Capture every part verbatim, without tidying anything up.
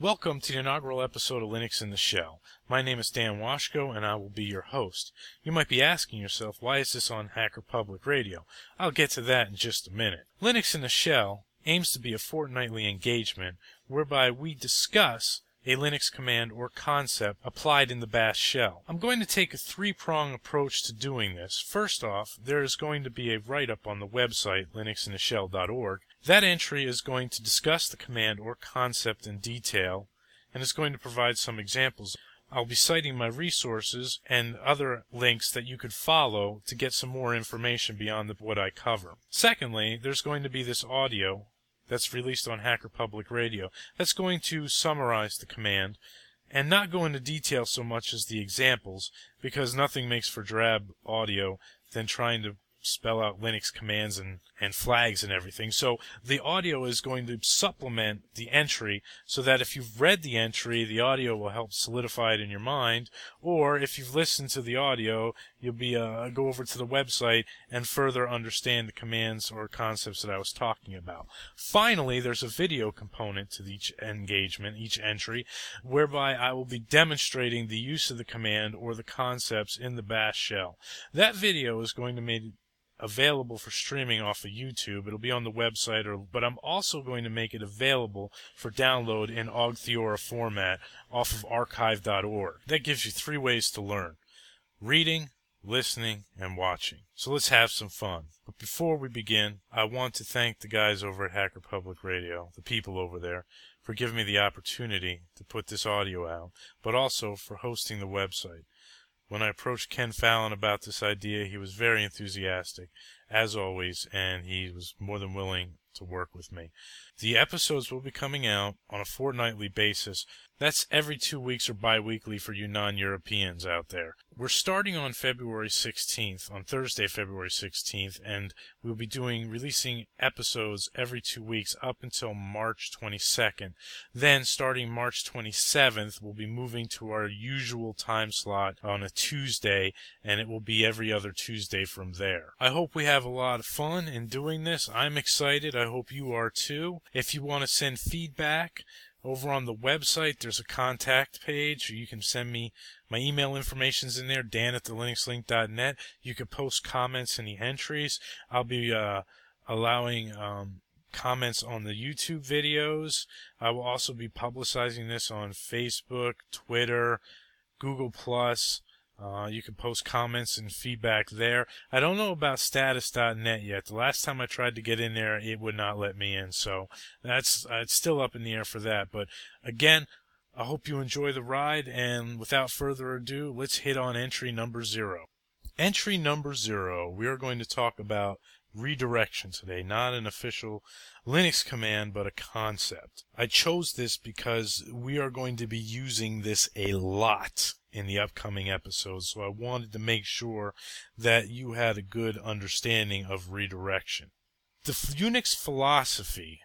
Welcome to the inaugural episode of Linux in the Shell. My name is Dan Washko, and I will be your host. You might be asking yourself, why is this on Hacker Public Radio? I'll get to that in just a minute. Linux in the Shell aims to be a fortnightly engagement whereby we discuss a Linux command or concept applied in the Bash shell. I'm going to take a three-prong approach to doing this. First off, there is going to be a write-up on the website, linux in the shell dot org. That entry is going to discuss the command or concept in detail and is going to provide some examples. I'll be citing my resources and other links that you could follow to get some more information beyond the, what I cover. Secondly, there's going to be this audio that's released on Hacker Public Radio that's going to summarize the command and not go into detail so much as the examples, because nothing makes for drab audio than trying to spell out Linux commands and, and flags and everything. So the audio is going to supplement the entry so that if you've read the entry, the audio will help solidify it in your mind, or if you've listened to the audio, you'll be uh, go over to the website and further understand the commands or concepts that I was talking about. Finally, there's a video component to each engagement, each entry, whereby I will be demonstrating the use of the command or the concepts in the Bash shell. That video is going to make available for streaming off of YouTube. It'll be on the website, or, but I'm also going to make it available for download in Augtheora format off of archive dot org. That gives you three ways to learn: reading, listening, and watching. So let's have some fun. But before we begin, I want to thank the guys over at Hacker Public Radio, the people over there, for giving me the opportunity to put this audio out, but also for hosting the website. When I approached Ken Fallon about this idea, he was very enthusiastic, as always, and he was more than willing to work with me. The episodes will be coming out on a fortnightly basis. That's every two weeks or bi-weekly for you non-Europeans out there. We're starting on February sixteenth, on Thursday, February sixteenth, and we'll be doing, releasing episodes every two weeks up until March twenty-second. Then, starting March twenty-seventh, we'll be moving to our usual time slot on a Tuesday, and it will be every other Tuesday from there. I hope we have a lot of fun in doing this. I'm excited. I hope you are too. If you want to send feedback, over on the website, there's a contact page. You can send me, my email information's in there, dan at the linux link dot net. You can post comments in the entries. I'll be uh, allowing um, comments on the YouTube videos. I will also be publicizing this on Facebook, Twitter, Google plus. Uh, you can post comments and feedback there. I don't know about status dot net yet. The last time I tried to get in there, it would not let me in. So that's uh, it's still up in the air for that. But again, I hope you enjoy the ride. And without further ado, let's hit on entry number zero. Entry number zero, we are going to talk about redirection today. Not an official Linux command, but a concept. I chose this because we are going to be using this a lot in the upcoming episodes, so I wanted to make sure that you had a good understanding of redirection. The Unix philosophy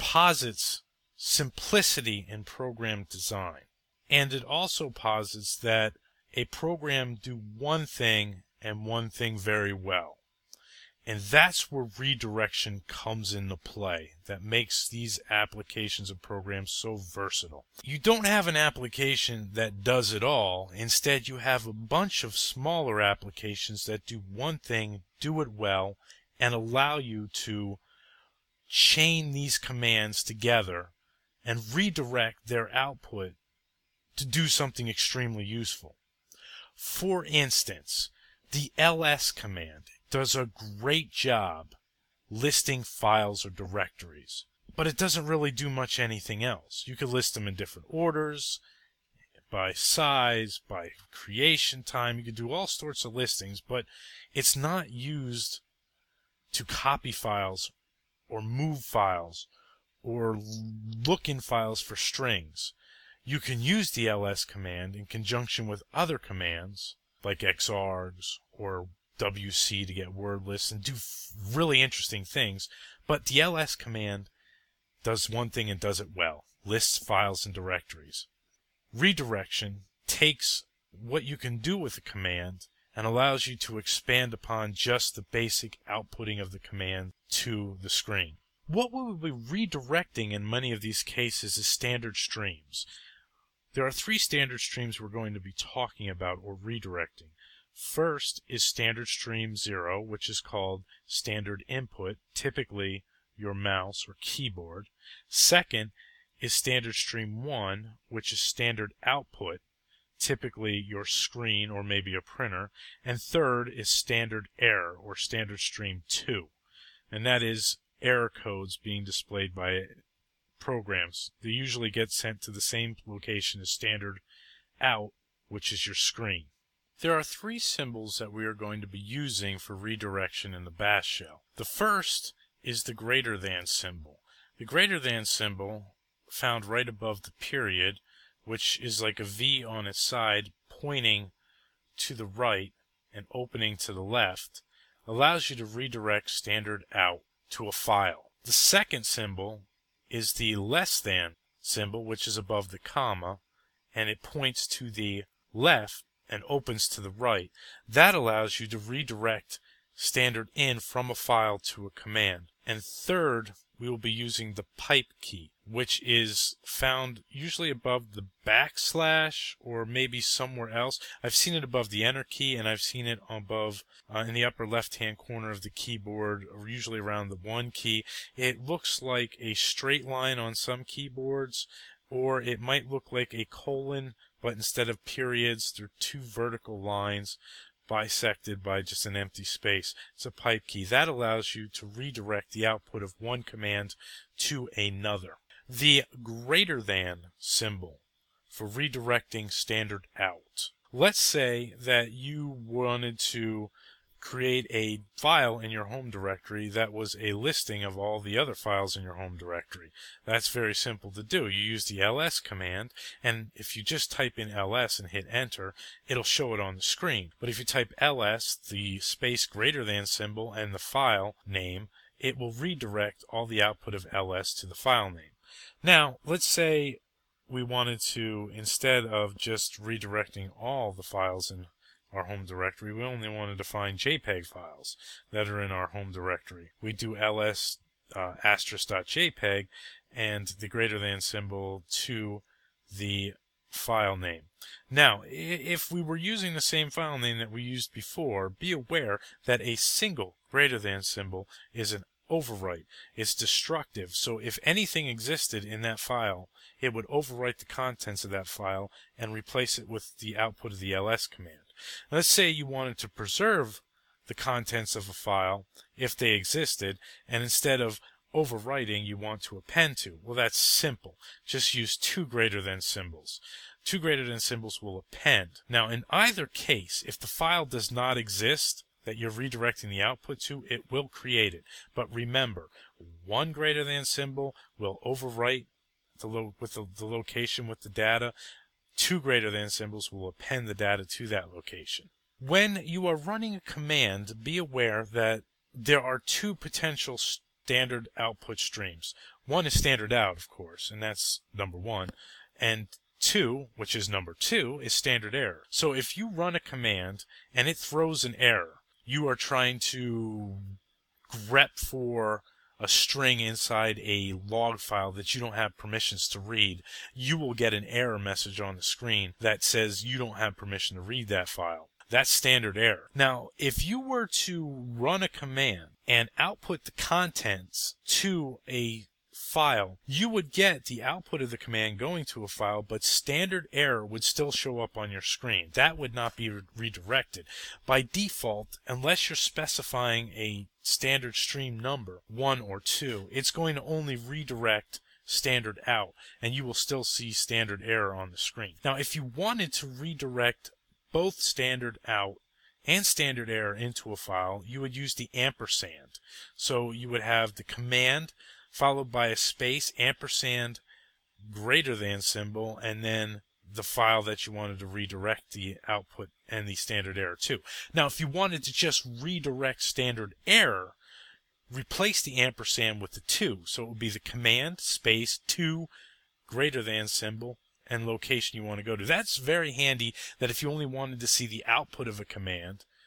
posits simplicity in program design, and it also posits that a program do one thing and one thing very well. And that's where redirection comes into play, that makes these applications and programs so versatile. You don't have an application that does it all. Instead, you have a bunch of smaller applications that do one thing, do it well, and allow you to chain these commands together and redirect their output to do something extremely useful. For instance, the ls command does a great job listing files or directories, but it doesn't really do much anything else. You could list them in different orders, by size, by creation time. You could do all sorts of listings, but it's not used to copy files or move files or look in files for strings. You can use the ls command in conjunction with other commands like xargs or W C to get word lists and do really interesting things, but the ls command does one thing and does it well: lists files and directories. Redirection takes what you can do with a command and allows you to expand upon just the basic outputting of the command to the screen. What we will be redirecting in many of these cases is standard streams. There are three standard streams we're going to be talking about or redirecting. First is standard stream zero, which is called standard input, typically your mouse or keyboard. Second is standard stream one, which is standard output, typically your screen or maybe a printer. And third is standard error or standard stream two, and that is error codes being displayed by programs. They usually get sent to the same location as standard out, which is your screen. There are three symbols that we are going to be using for redirection in the bash shell. The first is the greater than symbol. The greater than symbol, found right above the period, which is like a V on its side pointing to the right and opening to the left, allows you to redirect standard out to a file. The second symbol is the less than symbol, which is above the comma, and it points to the left and opens to the right. That allows you to redirect standard in from a file to a command. And third, we will be using the pipe key, which is found usually above the backslash or maybe somewhere else. I've seen it above the enter key, and I've seen it above uh, in the upper left hand corner of the keyboard, or usually around the one key. It looks like a straight line on some keyboards, or it might look like a colon, but instead of periods, there are two vertical lines bisected by just an empty space. It's a pipe key. That allows you to redirect the output of one command to another. The greater than symbol for redirecting standard out. Let's say that you wanted to create a file in your home directory that was a listing of all the other files in your home directory. That's very simple to do. You use the L S command, and if you just type in L S and hit enter, it'll show it on the screen. But if you type L S, the space greater than symbol, and the file name, it will redirect all the output of L S to the file name. Now, let's say we wanted to, instead of just redirecting all the files in our home directory, we only wanted to find JPEG files that are in our home directory. We do ls uh, asterisk.jpg and the greater than symbol to the file name. Now, if we were using the same file name that we used before, be aware that a single greater than symbol is an overwrite. It's destructive, so if anything existed in that file, it would overwrite the contents of that file and replace it with the output of the L S command. Let's say you wanted to preserve the contents of a file if they existed, and instead of overwriting you want to append to. Well, that's simple. Just use two greater than symbols. Two greater than symbols will append. Now, in either case, if the file does not exist that you're redirecting the output to, it will create it. But remember, one greater than symbol will overwrite the lo with the, the location with the data. Two greater than symbols will append the data to that location. When you are running a command, be aware that there are two potential standard output streams. One is standard out, of course, and that's number one. And two, which is number two, is standard error. So if you run a command and it throws an error, you are trying to grep for a string inside a log file that you don't have permissions to read, you will get an error message on the screen that says you don't have permission to read that file. That's standard error. Now, if you were to run a command and output the contents to a file, you would get the output of the command going to a file, but standard error would still show up on your screen. That would not be re redirected. By default, unless you're specifying a standard stream number, one or two, it's going to only redirect standard out, and you will still see standard error on the screen. Now, if you wanted to redirect both standard out and standard error into a file, you would use the ampersand. So you would have the command followed by a space, ampersand, greater than symbol, and then the file that you wanted to redirect the output and the standard error to. Now, if you wanted to just redirect standard error, replace the ampersand with the two. So it would be the command, space, two, greater than symbol, and location you want to go to. That's very handy that if you only wanted to see the output of a command,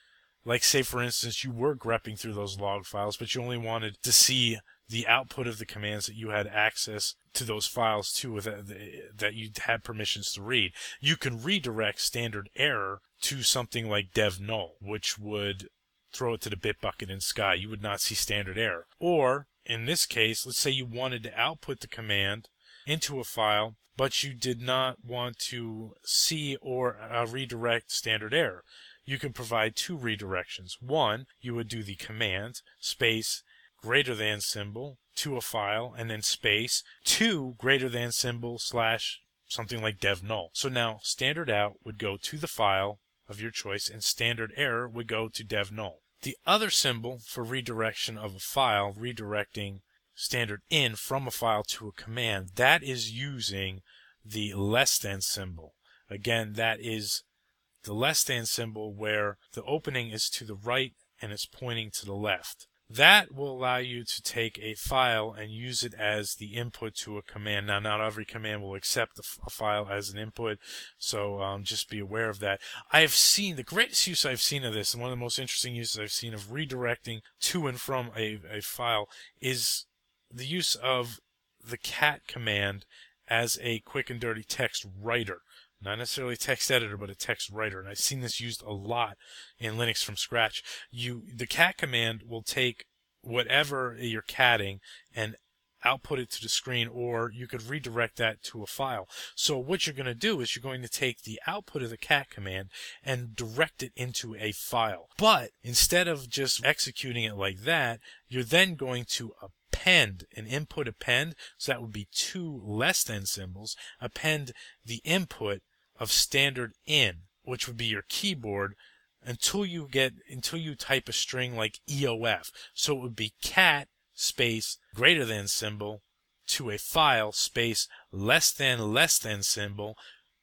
Like, say, for instance, you were grepping through those log files, but you only wanted to see the output of the commands that you had access to those files to, with that you had permissions to read. You can redirect standard error to something like dev null, which would throw it to the bit bucket in Sky. You would not see standard error. Or, in this case, let's say you wanted to output the command into a file, but you did not want to see or uh, redirect standard error. You can provide two redirections. One, you would do the command space greater than symbol to a file, and then space two greater than symbol slash something like dev null. So now standard out would go to the file of your choice, and standard error would go to dev null. The other symbol for redirection of a file, redirecting standard in from a file to a command, that is using the less than symbol. Again, that is the less than symbol where the opening is to the right and it's pointing to the left. That will allow you to take a file and use it as the input to a command. Now, not every command will accept a file as an input, so um, just be aware of that. I have seen, the greatest use I've seen of this, and one of the most interesting uses I've seen of redirecting to and from a, a file, is the use of the cat command as a quick and dirty text writer. Not necessarily a text editor, but a text writer. And I've seen this used a lot in Linux from scratch. You, the cat command will take whatever you're catting and output it to the screen, or you could redirect that to a file. So what you're going to do is you're going to take the output of the cat command and direct it into a file. But instead of just executing it like that, you're then going to append, an input append, so that would be two less than symbols, append the input of standard in, which would be your keyboard, until you get, until you type a string like E O F. So it would be cat space greater than symbol to a file space less than less than symbol,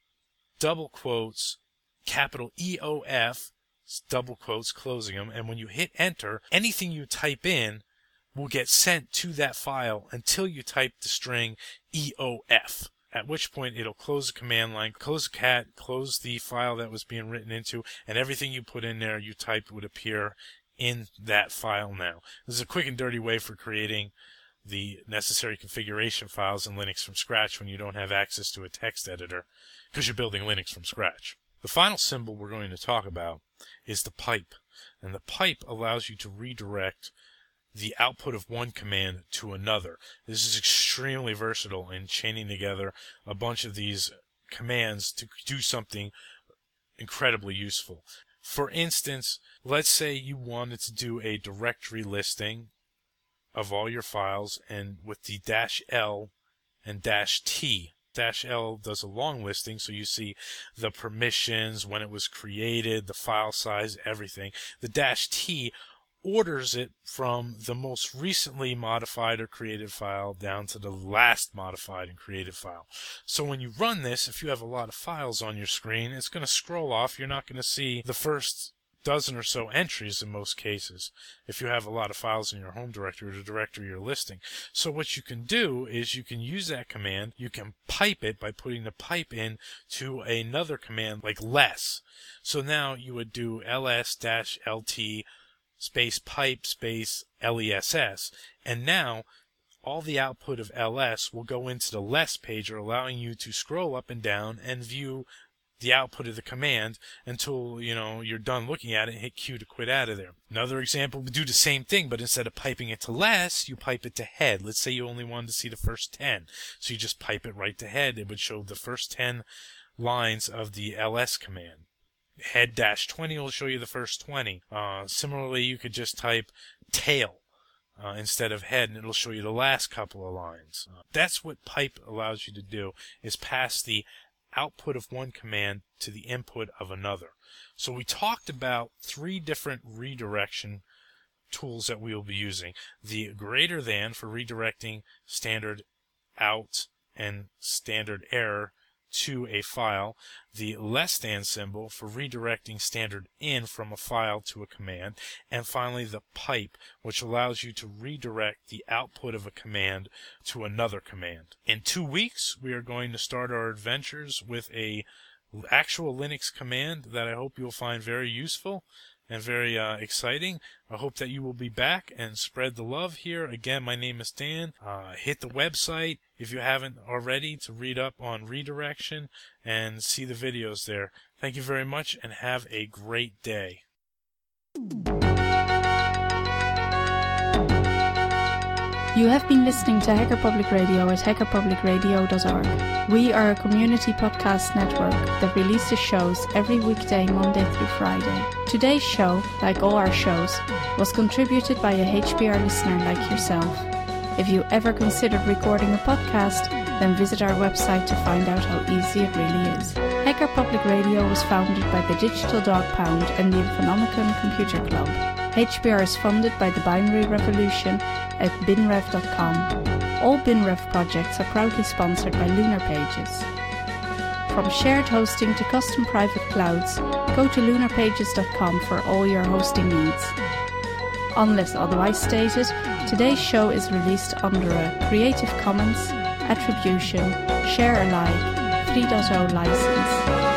double quotes, capital E O F, double quotes, closing them, and when you hit enter, anything you type in will get sent to that file until you type the string E O F, at which point it'll close the command line, close the cat, close the file that was being written into, and everything you put in there you typed would appear in that file now. This is a quick and dirty way for creating the necessary configuration files in Linux from scratch when you don't have access to a text editor, because you're building Linux from scratch. The final symbol we're going to talk about is the pipe, and the pipe allows you to redirect the output of one command to another. This is extremely versatile in chaining together a bunch of these commands to do something incredibly useful. For instance, let's say you wanted to do a directory listing of all your files, and with the dash L and dash T. Dash L does a long listing, so you see the permissions, when it was created, the file size, everything. The dash T orders it from the most recently modified or created file down to the last modified and created file. So when you run this, if you have a lot of files on your screen, it's going to scroll off. You're not going to see the first dozen or so entries in most cases if you have a lot of files in your home directory or the directory you're listing. So what you can do is you can use that command. You can pipe it by putting the pipe in to another command like less. So now you would do ls-lt space pipe space less, and now all the output of ls will go into the less pager, allowing you to scroll up and down and view the output of the command until, you know, you're done looking at it and hit Q to quit out of there. Another example would do the same thing, but instead of piping it to less, you pipe it to head. Let's say you only wanted to see the first ten, so you just pipe it right to head. It would show the first ten lines of the ls command. Head dash twenty will show you the first twenty. Uh, similarly, you could just type tail uh, instead of head, and it'll show you the last couple of lines. Uh, that's what pipe allows you to do, is pass the output of one command to the input of another. So we talked about three different redirection tools that we will be using. The greater than for redirecting standard out and standard error to a file, the less than symbol for redirecting standard in from a file to a command, and finally the pipe, which allows you to redirect the output of a command to another command. In two weeks, we are going to start our adventures with a actual Linux command that I hope you'll find very useful. and very uh, exciting. I hope that you will be back and spread the love here. Again, my name is Dan. Uh, hit the website if you haven't already to read up on redirection and see the videos there. Thank you very much and have a great day. You have been listening to Hacker Public Radio at hacker public radio dot org. We are a community podcast network that releases shows every weekday, Monday through Friday. Today's show, like all our shows, was contributed by a H P R listener like yourself. If you ever considered recording a podcast, then visit our website to find out how easy it really is. Hacker Public Radio was founded by the Digital Dog Pound and the Infonomicon Computer Club. H P R is funded by the Binary Revolution at bin rev dot com. All BinRev projects are proudly sponsored by Lunar Pages. From shared hosting to custom private clouds, go to lunar pages dot com for all your hosting needs. Unless otherwise stated, today's show is released under a Creative Commons Attribution Share Alike three point oh license.